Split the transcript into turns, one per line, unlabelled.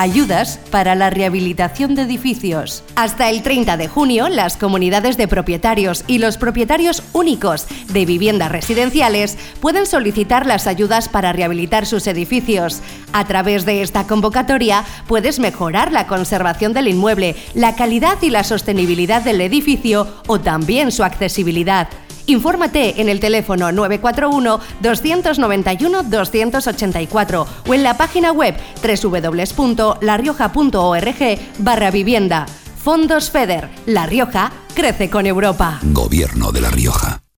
Ayudas para la rehabilitación de edificios. Hasta el 30 de junio, las comunidades de propietarios y los propietarios únicos de viviendas residenciales pueden solicitar las ayudas para rehabilitar sus edificios. A través de esta convocatoria puedes mejorar la conservación del inmueble, la calidad y la sostenibilidad del edificio o también su accesibilidad. Infórmate en el teléfono 941-291-284 o en la página web www.larioja.org/vivienda. Fondos FEDER. La Rioja crece con Europa.
Gobierno de La Rioja.